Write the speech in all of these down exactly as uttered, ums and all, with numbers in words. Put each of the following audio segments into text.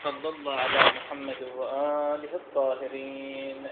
صلى الله على محمد وآله الطاهرين.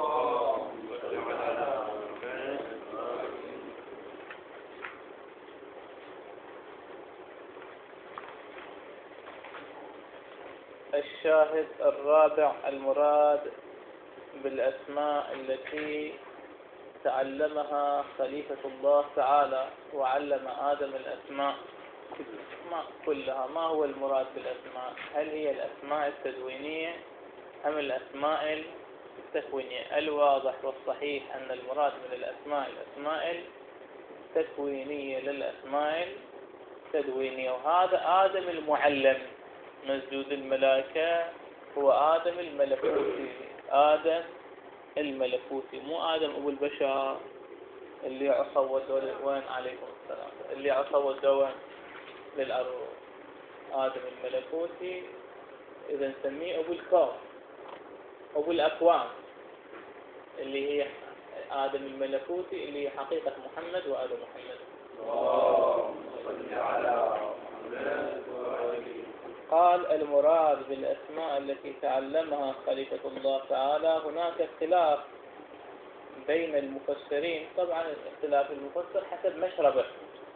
الشاهد الرابع المراد بالأسماء التي تعلمها خليفة الله تعالى وعلم آدم الأسماء ما كلها. ما هو المراد بالأسماء؟ هل هي الأسماء التدوينية أم الأسماء التكوينية؟ الواضح والصحيح أن المراد من الأسماء الأسماء التكوينية للأسماء التدوينية. وهذا آدم المعلم مسجود الملائكة هو آدم الملكوتي، آدم الملكوتي، مو آدم أبو البشر اللي عصوا الدول وين عليكم السلام اللي عصوا الدول للأرض. آدم الملكوتي إذا نسميه أبو الكون أبو الأكوان، اللي هي آدم الملكوتي اللي هي حقيقة محمد وآدم محمد. قال المراد بالأسماء التي تعلمها خليفة الله تعالى. هناك اختلاف بين المفسرين، طبعا اختلاف المفسر حسب مشربه،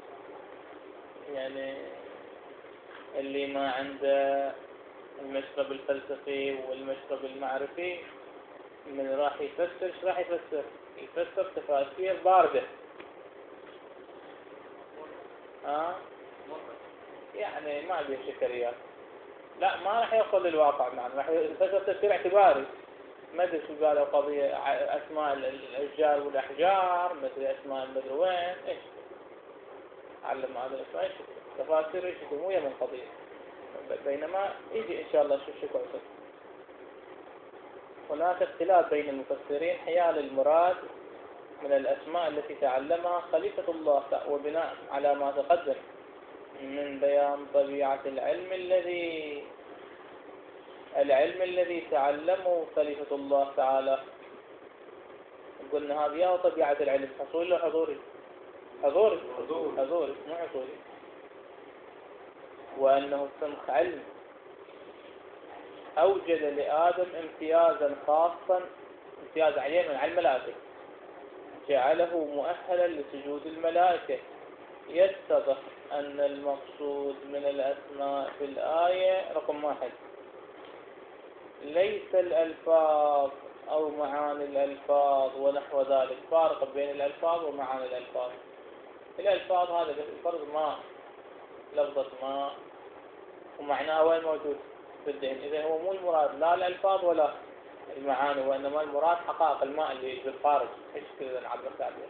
يعني اللي ما عنده المشرب الفلسفي والمشرب المعرفي من راح يفسر ايش راح يفسر يفسر تفاسير باردة، ها يعني ما له شكريات، لا ما راح يوصل للواقع، يعني راح يفسر تفسير اعتباري. ما ادري شو قالوا قضيه اسماء الاشجار والاحجار مثل اسماء المدري وين ايش علم هذا الاسماء ايش تفاسير ايش مو من قضيه، بينما يجي ان شاء الله شو شو كويس. هناك اختلاف بين المفسرين حيال المراد من الاسماء التي تعلمها خليفه الله، وبناء على ما تقدم من بيان طبيعه العلم الذي العلم الذي تعلمه خليفة الله تعالى. قلنا هذه هي طبيعة العلم، حصولي ولا حضوري؟ حضوري حضوري مو حصولي. وأنه سمخ علم أوجد لآدم امتيازا خاصا، امتياز عليه من علم الملائكة، جعله مؤهلا لسجود الملائكة. يتضح أن المقصود من الأسماء في الآية رقم واحد ليس الألفاظ أو معاني الألفاظ ونحو ذلك، فارق بين الألفاظ ومعاني الألفاظ. الألفاظ هذا فرض ماء، لفظة ماء ومعناه وين موجود في الذهن، إذا هو مو المراد لا الألفاظ ولا المعاني، وإنما المراد حقائق الماء اللي في الخارج. إيش كذا نعبر تعبير.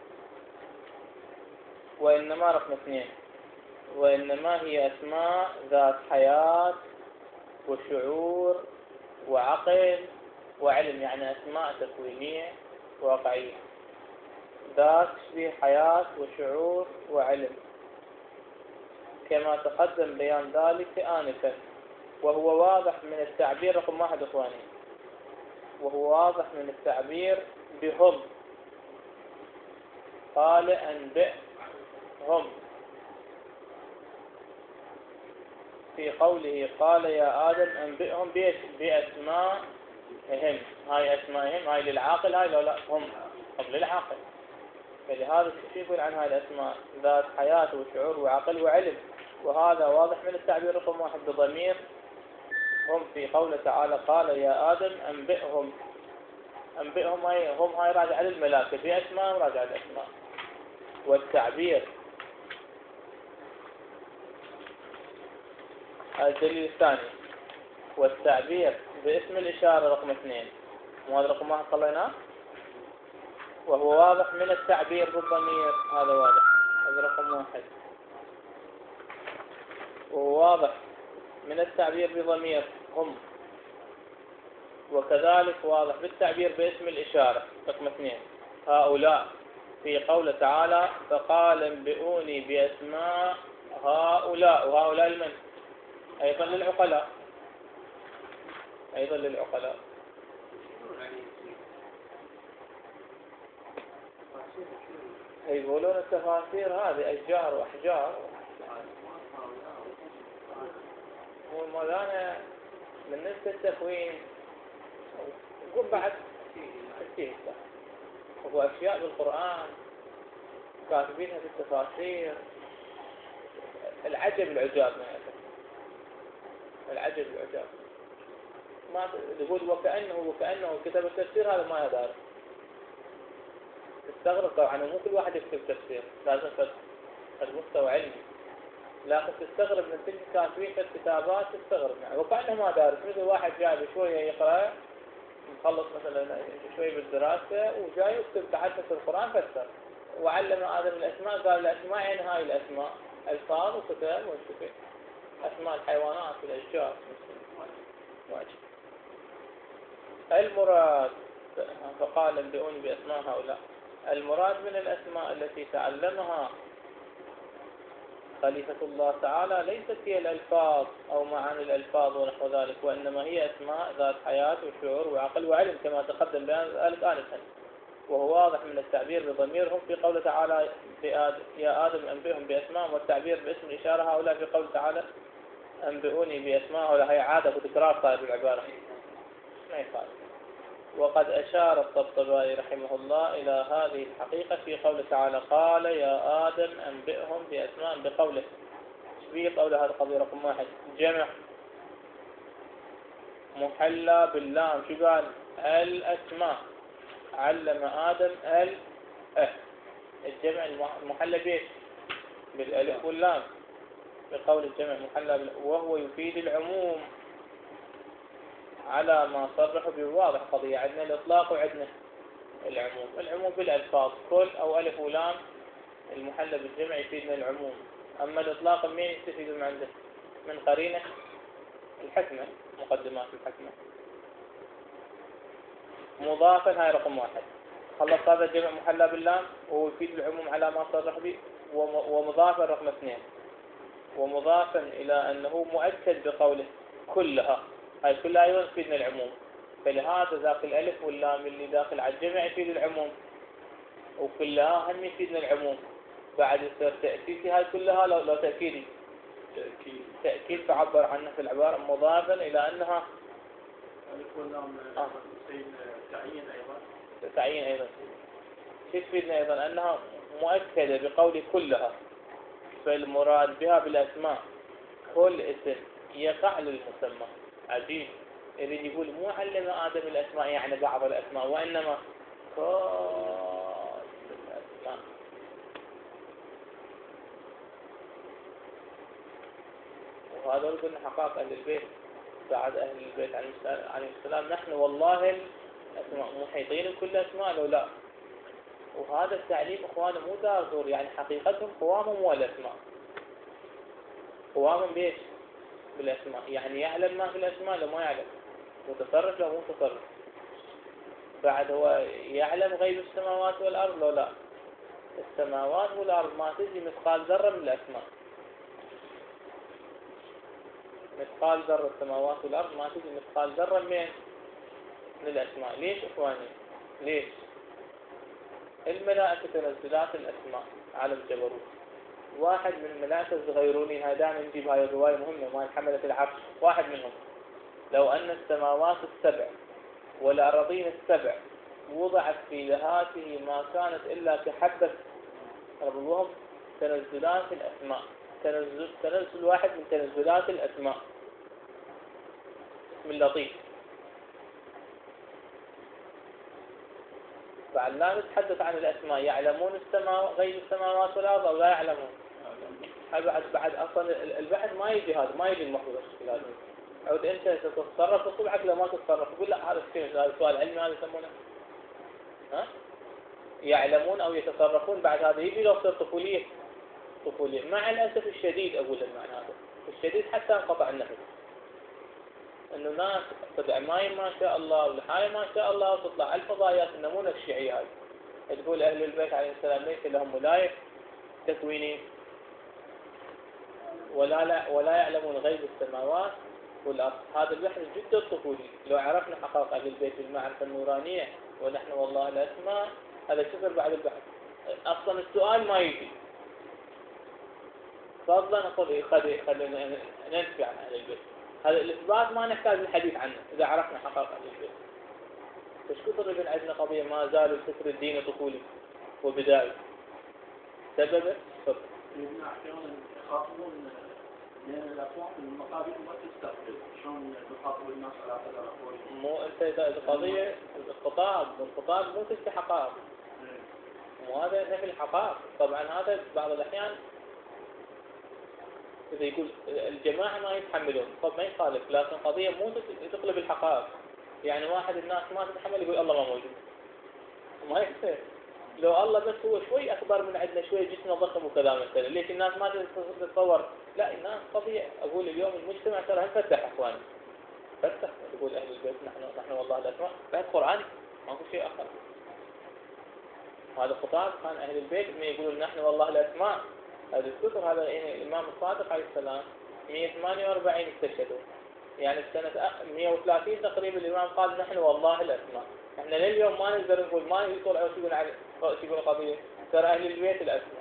وإنما رقم اثنين وإنما هي أسماء ذات حياة وشعور وعقل وعلم، يعني أسماء تكوينية واقعية ذات تشبه حياة وشعور وعلم، كما تقدم بيان ذلك آنفا. وهو واضح من التعبير رقم واحد إخواني وهو واضح من التعبير بهم. قال أنبئهم في قوله قال يا آدم أنبئهم بأسمائهم. هاي أسمائهم هاي للعاقل، هاي لو لا هم قبل العاقل، فلهذا الشيء يقول عن هاي الأسماء ذات حياة وشعور وعقل وعلم. وهذا واضح من التعبير رقم واحد بضمير هم في قوله تعالى قال يا آدم أنبئهم. أنبئهم هاي هم هاي راجع على الملائكة بأسماء وراجع على الأسماء. والتعبير الدليل الثاني والتعبير باسم الإشارة رقم اثنين، وهذا رقم واحد صليناه. وهو واضح من التعبير بالضمير، هذا واضح، هذا رقم واحد. وهو واضح من التعبير بضمير هم، وكذلك واضح بالتعبير باسم الإشارة رقم اثنين هؤلاء في قوله تعالى فقال انبئوني بأسماء هؤلاء. وهؤلاء لمن؟ أيضا للعقلاء، أيضا للعقلاء. يقولون التفاسير هذه أشجار وأحجار. والمولانا بالنسبة حتى التكوين نقول بعد كثير هو أشياء بالقرآن كاتبينها في التفاسير. العجب العجاب ما يأتي العجب العجاب ما يقول وكأنه وكأنه كتب التفسير هذا ما يدار. تستغرب طبعا مو كل واحد يكتب تفسير لازم المستوى علمي، لكن تستغرب من تلك كاتبين في الكتابات تستغرب يعني وكأنه ما دارس. مثل واحد جاي شوية يقرأ مخلص مثلا شوية بالدراسة وجاي يكتب تحدث القرآن فسر وعلم آدم الأسماء قال الأسماء يعني هاي الأسماء ألفاظ وكتاب وانتفق أسماء الحيوانات والأشجار واجب. المراد فقال انبئوني بأسماء هؤلاء. المراد من الأسماء التي تعلمها خليفة الله تعالى ليست هي الألفاظ أو معاني الألفاظ ونحو ذلك، وإنما هي أسماء ذات حياة وشعور وعقل وعلم كما تقدم بيان ذلك آنفا. وهو واضح من التعبير بضميرهم في قوله تعالى يا آدم أنبئهم بأسمائهم، والتعبير باسم الإشارة هؤلاء في قوله تعالى أنبئوني بأسماء هؤلاء. هي عادة وتكرار صار بالعبارة ما يخالف. وقد أشار الطبطبائي رحمه الله إلى هذه الحقيقة في قوله تعالى قال يا آدم أنبئهم بأسماء بقوله شبيه قوله هذا قضية رقم واحد جمع محلى باللام. شو قال الأسماء علم آدم ال أه الجمع المحلى بيش بالألف واللام بقول الجمع محلى بال... وهو يفيد العموم على ما صرح بواضح قضية. عندنا الإطلاق وعندنا العموم. العموم بالألفاظ كل أو ألف ولام المحلى بالجمع يفيدنا العموم. أما الإطلاق من يستفيد من عنده من قرينة الحكمة مقدمات الحكمة مضافا. هاي رقم واحد خلص هذا الجمع محلى باللام وهو يفيد العموم على ما صرح به. ومضافا رقم اثنين ومضافا إلى أنه مؤكد بقوله كلها. هاي كلها أيضا تفيدنا العموم. فلهذا ذاك الألف واللام اللي داخل على الجمع يفيد العموم وكلها هم يفيدنا العموم. بعد يصير تأكيد هاي كلها لو, لو تأكيدي تأكيد تأكيد تعبر عنه في العبارة مضافا إلى أنها ألف واللام آه. تعيين أيضا تعيين أيضا شو تفيدنا أيضا أنها مؤكدة بقول كلها. فالمراد بها بالأسماء كل اسم يقع للمسمى. عجيب يريد يقول مو علم آدم الأسماء يعني بعض الأسماء وإنما كل الأسماء. وهذا قلنا حقائق أهل البيت بعد أهل البيت عليه السلام نحن والله الأسماء محيطين بكل أسماء لو لا. وهذا التعليم إخوانا مو دارور يعني حقيقتهم قوامهم والأسماء قوامهم بيش بالأسماء يعني يعلم ما في الأسماء لو ما يعلم متصرف لو مو متصرف. بعد هو يعلم غيب السماوات والأرض لو لا. السماوات والأرض ما تجي مثقال ذرة من الأسماء. مثقال ذرة السماوات والأرض ما تجي مثقال ذرة من من الأسماء. ليش إخواني ليش الملائكة تنزلات الأسماء على الجبروت. واحد من الملائكة الصغيرون هاي دائما نجيب هاي الرواية مهمة ما حملة العرش واحد منهم لو أن السماوات السبع والأراضين السبع وضعت في لهاته ما كانت إلا كحبة ربهم تنزلات الأسماء. تنزل, تنزل واحد من تنزلات الأسماء اسم اللطيف. بعد لا نتحدث عن الأسماء يعلمون السماء غيب السماوات والأرض أو لا يعلمون. بعد بعد أصلا البحث ما يجي هذا ما يجي المفروض هذا عود أنت تتصرف بطبعك لو ما تتصرف تقول لا هذا الشيء هذا سؤال علمي هذا يسمونه ها يعلمون أو يتصرفون. بعد هذا يجي لو صار طفولية طفولية. مع الأسف الشديد أقول المعنى هذا الشديد حتى انقطع النفس إنه ناس تدعي ماي ما شاء الله والحاية ما شاء الله وتطلع على الفضائيات النمونة الشيعية هاي تقول أهل البيت عليه السلام ليس لهم ولاية تكويني ولا لا ولا يعلمون غيب السماوات والأرض. هذا البحث جدا طفولي. لو عرفنا حقائق أهل البيت بالمعرفة النورانية ونحن والله الأسماء هذا شكر بعد البحث. أصلا السؤال ما يجي فضلا نقول خلينا ننفي عن أهل البيت. هذا الإثبات ما نحتاج الحديث عنه إذا عرفنا حقائق أهل البيت. فش كثر ابن عندنا قضية ما زال الفكر الديني طفولي وبدائي سببه سبب. يمكن أحيانا يخافون لأن الأصوات المقابل ما تستقبل شلون تخاطب الناس على هذا الأقوال. مو أنت إذا القضية الخطاب الخطاب مو تلك حقائق. مو هذا نفي الحقائق. طبعا هذا بعض الأحيان إذا يقول الجماعة ما يتحملون طب ما يخالف لكن قضية مو تقلب الحقائق. يعني واحد الناس ما تتحمل يقول الله ما موجود ما يصير. لو الله بس هو شوي أكبر من عندنا شوي جسمه ضخم وكذا مثلا ليش الناس ما تتصور لا الناس قضية. أقول اليوم المجتمع ترى هنفتح أخواني فتح تقول أهل البيت نحن نحن والله الأسماء بعد قرآن ما هو شيء آخر. هذا خطاب كان أهل البيت من يقولون نحن والله الأسماء هذا الكتر هذا يعني الإمام الصادق عليه السلام مئة وثمانية وأربعين استشهدوا يعني السنة مئة وثلاثين تقريبا الإمام قال نحن والله الأسماء. احنا لليوم ما نقدر نقول ما يطلع أو يقول على يقول قضية ترى أهل البيت الأسماء.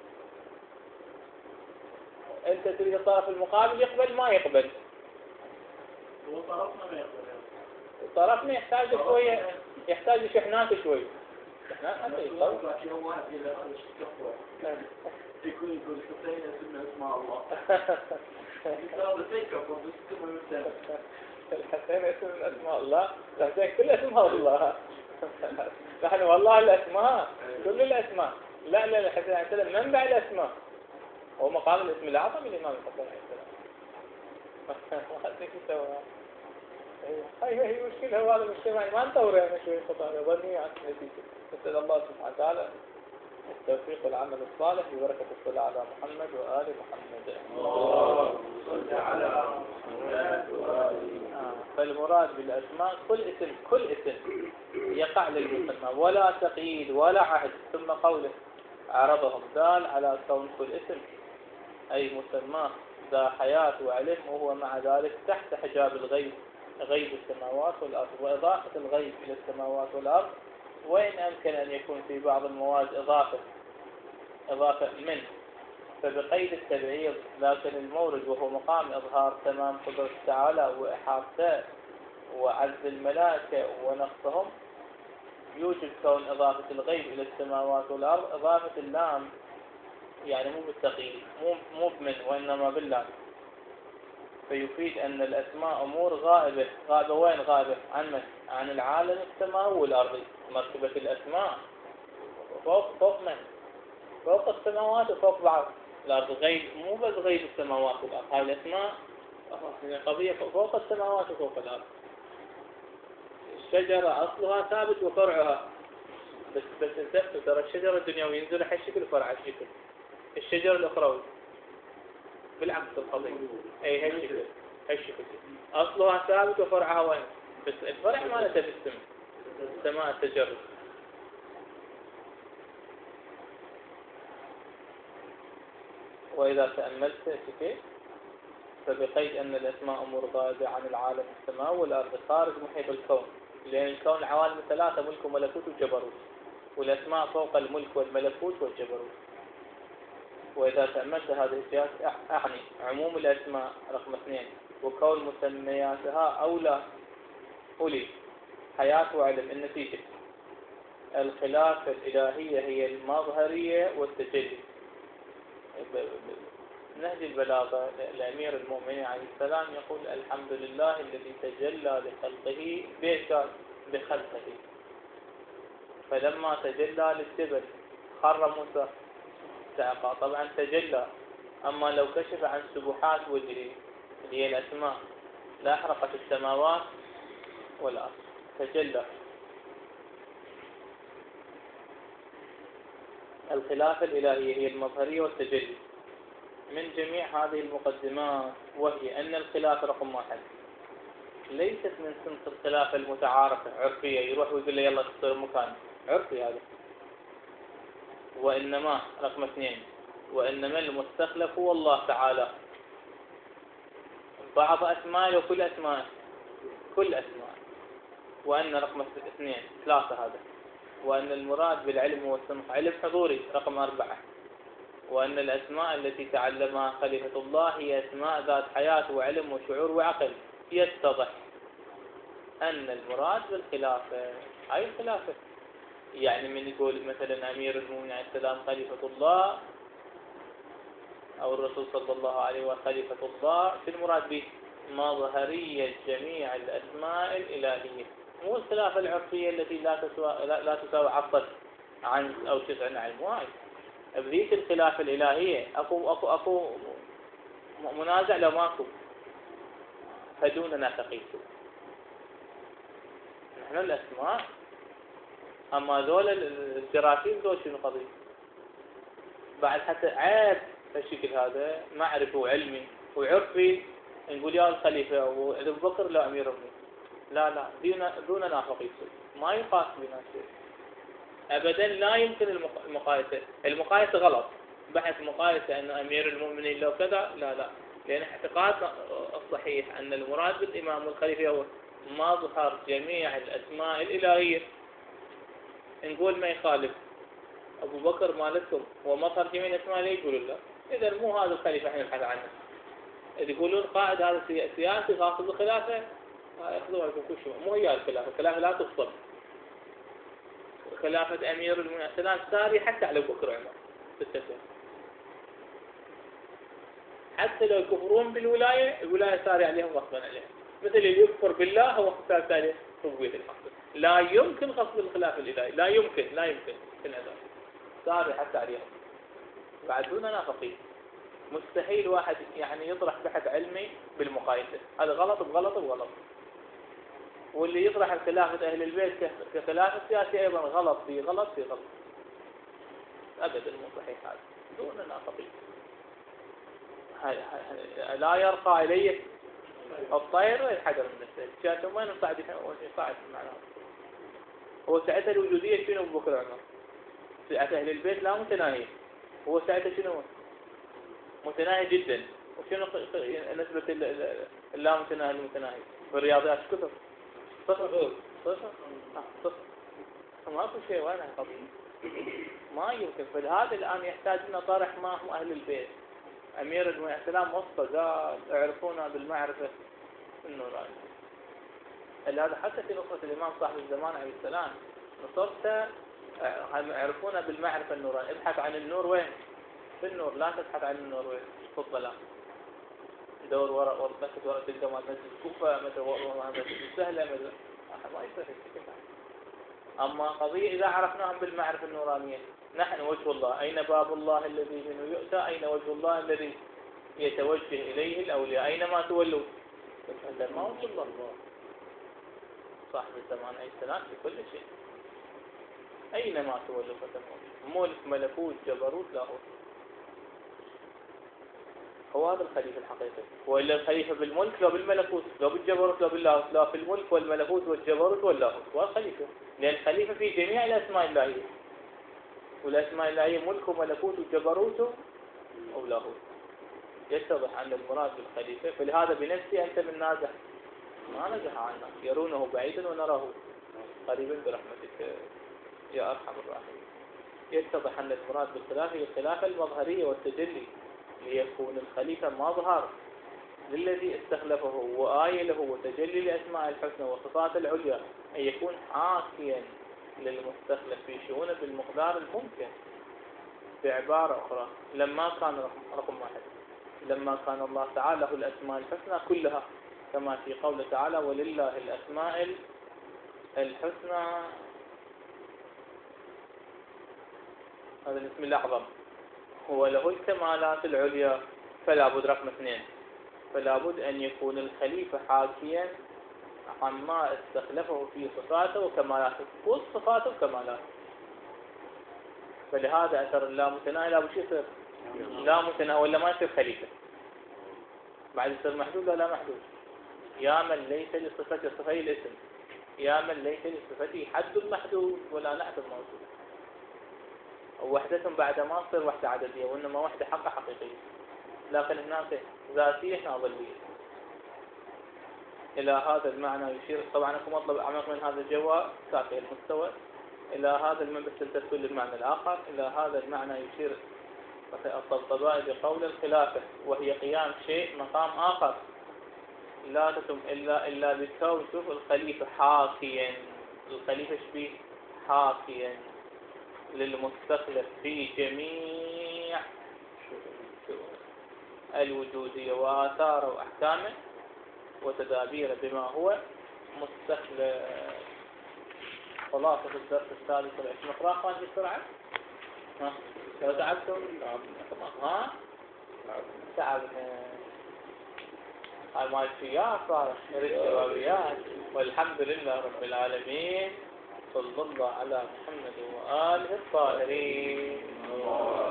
أنت تريد الطرف المقابل يقبل ما يقبل. هو طرفنا ما يقبل. طرفنا يحتاج شوية يحتاج شحنات شوي. شحنات حتى يقبل. يوم واحد إلى هذا الشيء يكون يقول حسين اسمه اسماء الله. هذا شيء كفر بس كم مثال. الحسين اسم من أسماء الله الحسين كل أسماء الله. نحن والله الأسماء كل الأسماء لا لا الحسين عليه السلام منبع الأسماء هو مقام الاسم الأعظم الإمام الحسين عليه السلام. ما أدري كيف سوى هاي هي مشكلة هذا المجتمع ما نطور يعني شوي خطأ ظنيات نتيجة. نسأل الله سبحانه وتعالى التوفيق والعمل الصالح ببركة الصلاة على محمد وآل محمد. اللهم صل على محمد وآل محمد. فالمراد بالأسماء كل اسم كل اسم يقع للمسمى ولا تقييد ولا عهد. ثم قوله عرضهم دال على كون كل اسم أي مسماه ذا حياة وعلم وهو مع ذلك تحت حجاب الغيب غيب السماوات والأرض. وإضافة الغيب إلى السماوات والأرض وإن أمكن أن يكون في بعض المواد إضافة إضافة من فبقيد التبعيض لكن المورد وهو مقام إظهار تمام قدرة تعالى وإحاطته وعز الملائكة ونقصهم يوجب كون إضافة الغيب إلى السماوات والأرض إضافة اللام يعني مو بالتقييد مو مو بمن وإنما باللام فيفيد أن الأسماء أمور غائبة. غائبة وين غائبة؟ عن من؟ عن العالم السماوي والأرضي. مرتبة الأسماء فوق فوق من؟ فوق السماوات وفوق بعض الأرض. غيب مو بس غيب السماوات والأرض هاي الأسماء قضية فوق السماوات وفوق الأرض. الشجرة أصلها ثابت وفرعها بس بس انتبهوا ترى الشجرة الدنيوية ينزل هالشكل فرع هالشكل. الشجرة الأخروي بالعكس القضية أي هالشكل هالشكل أصلها ثابت وفرعها وين؟ بس الفرع ما له بالسم سماء التجرد. وإذا تأملت كيف فبقيد أن الأسماء أمور غائبة عن العالم السماوي والأرض خارج محيط الكون لأن الكون العوالم ثلاثة ملك وملكوت وجبروت والأسماء فوق الملك والملكوت والجبروت. وإذا تأملت هذه الجهات أعني عموم الأسماء رقم اثنين وكون مسمياتها أولى أولي حياة وعلم. النتيجة الخلافة الإلهية هي المظهرية والتجلي. نهج البلاغة لأمير المؤمنين عليه السلام يقول الحمد لله الذي تجلى لخلقه بخلقه. فلما تجلى للجبل خر موسى سعقا طبعا تجلى. أما لو كشف عن سبحات وجهه اللي هي الأسماء لأحرقت السماوات والأرض. تجلى. الخلافة الإلهية هي المظهرية والتجلي. من جميع هذه المقدمات وهي أن الخلافة رقم واحد ليست من صنف الخلافة المتعارفة عرفية يروح ويقول لي يلا تصير مكان عرفي هذا. وإنما رقم اثنين وإنما المستخلف هو الله تعالى. بعض أسماء وكل أسماء كل أسماء. وأن رقم اثنين ثلاثة هذا وأن المراد بالعلم والسمع علم حضوري رقم أربعة وأن الأسماء التي تعلمها خليفة الله هي أسماء ذات حياة وعلم وشعور وعقل. يتضح أن المراد بالخلافة أي الخلافة، يعني من يقول مثلا أمير المؤمنين عليه السلام خليفة الله أو الرسول صلى الله عليه وسلم خليفة الله، في المراد به مظهرية جميع الأسماء الإلهية، مو الخلافة العرفية التي لا تسوى لا, لا تساوي عطف عن أو شيء عن المواعيد. بذيك الخلافة الإلهية أكو أكو أكو منازع لو ماكو، فدوننا تقيسوا نحن الأسماء. أما ذول الجراثيم ذول شنو قضية؟ بعد حتى عيب الشكل هذا معرفي وعلمي وعرفي نقول يا الخليفة وأبو بكر لا أمير المؤمنين، لا لا دون دون نافقين ما يقاس بنا شيء أبدا. لا يمكن المقايسة، المقايسة غلط، بحث مقايسة أن أمير المؤمنين لو كذا لا لا، لأن اعتقادنا الصحيح أن المراد بالإمام والخليفة هو مظهر جميع الأسماء الإلهية. نقول ما يخالف أبو بكر مالكم هو مظهر جميع الأسماء الإلهية، يقولوا لا، إذا مو هذا الخليفة احنا نبحث عنه. إذا يقولون قائد هذا سياسي غاصب الخلافة يأخذوها يقولون شو مو هي الخلافة، الخلافة لا تغصب. خلافة أمير المؤمنين سلام ساري حتى على أبو بكر وعمر بالتسليم، حتى لو يكفرون بالولاية الولاية ساري عليهم غصبا عليهم، مثل اللي يكفر بالله هو خسارة ثانية تضوية الحق. لا يمكن غصب الخلافة الإلهي، لا يمكن لا يمكن في العذاب ساري حتى عليهم بعد دون نافقين. مستحيل واحد يعني يطرح بحث علمي بالمقايسة، هذا غلط بغلط بغلط. واللي يطرح الخلافة أهل البيت كخلافة سياسي أيضا غلط في غلط في غلط أبدا، مو صحيح هذا دون نافقين. لا يرقى إليه الطير والحجر من السيل، شاتم وين صعد صعد معناه. هو ساعتها الوجودية شنو أبو بكر وعمر؟ ساعتها أهل البيت لا متناهي، هو ساعتها شنو متناهي جدا. وشنو نسبة اللا متناهي المتناهي بالرياضيات كثر؟ صفر صفر صفر، ماكو شيء. وين قضية ما يمكن. فهذا الآن يحتاج لنا طرح ما هم أهل البيت. أمير المؤمنين السلام وصفه قال اعرفونا بالمعرفة النورانية. هذا حتى في نصرة الإمام صاحب الزمان عليه السلام نصرته اعرفونا بالمعرفة النورانية. ابحث عن النور وين؟ في النور، لا تبحث عن النور وين؟ في الظلام. دور وراء ورقة ورقة تلقى ما مسجد الكوفة مثل ما مسجد السهلة مثل ما يصير. أما قضية إذا عرفناهم بالمعرفة النورانية، نحن وجه الله، أين باب الله الذي منه يؤتى، أين وجه الله الذي يتوجه إليه الأولياء، أينما تولوا ما وجه الله صاحب الزمان عليه السلام في كل شيء، أينما تولوا فتموا ملك ملكوت جبروت لاهوت. هو هذا الخليفة الحقيقي. وإلا الخليفة بالملك لو بالملكوت لو بالجبروت لو باللاهوت، لا في الملك والملكوت والجبروت واللاهوت هو الخليفة، لأن الخليفة في جميع الأسماء اللهية، والأسماء اللهية ملك وملكوت وجبروت ولاهوت. يتضح أن المراد بالخليفة. فلهذا بنفسي أنت من نازح ما نزح عنه، يرونه بعيدا ونراه قريبا برحمتك يا أرحم الراحمين. يتضح أن المراد بالخلافة هي الخلافة المظهرية والتجلي، ليكون الخليفة مظهر للذي استخلفه وآية له وتجلي لأسماء الحسنى وصفات العليا، أن يكون حاكيا للمستخلف في شؤونه بالمقدار الممكن. بعبارة أخرى، لما كان رقم واحد لما كان الله تعالى له الأسماء الحسنى كلها، كما في قوله تعالى ولله الأسماء الحسنى، هذا الاسم الأعظم، هو له الكمالات العليا، فلا بد رقم اثنين فلا بد أن يكون الخليفة حاكيا عما استخلفه في صفاته وكمالاته، والصفات وكمالاته. فلهذا أثر لا متناهي لا بشي يصير لا متناهي ولا ما يصير خليفة، بعد يصير محدود ولا محدود. يا من ليس لصفته صفي الاسم، يا من ليس لصفته حد محدود ولا نحد موجود. وحدتهم بعد ما تصير وحدة عددية، وإنما وحدة حقة حقيقية، لكن هناك ذاتية هنا ظلية. إلى هذا المعنى يشير، طبعا أكو مطلب أعمق من هذا الجواب كافي المستوى. إلى هذا المعنى تلتفت للمعنى الآخر. إلى هذا المعنى يشير الطبطبائي بقول الخلافة، وهي قيام شيء مقام آخر لا تتم إلا إلا بكون شوف الخليفة حاكيا، الخليفة شبيه حاكيا للمستخلف في جميع الوجودية وآثاره وأحكامه وتدابيره بما هو مستخلف. خلاصة الدرس الثالث والعشرين. نقرأ أخوان بسرعة. ها لو تعبتم ها تعبنا. هاي ما فيها صار نريد جوابيات. والحمد لله رب العالمين. صلى الله على محمد وآله الطاهرين.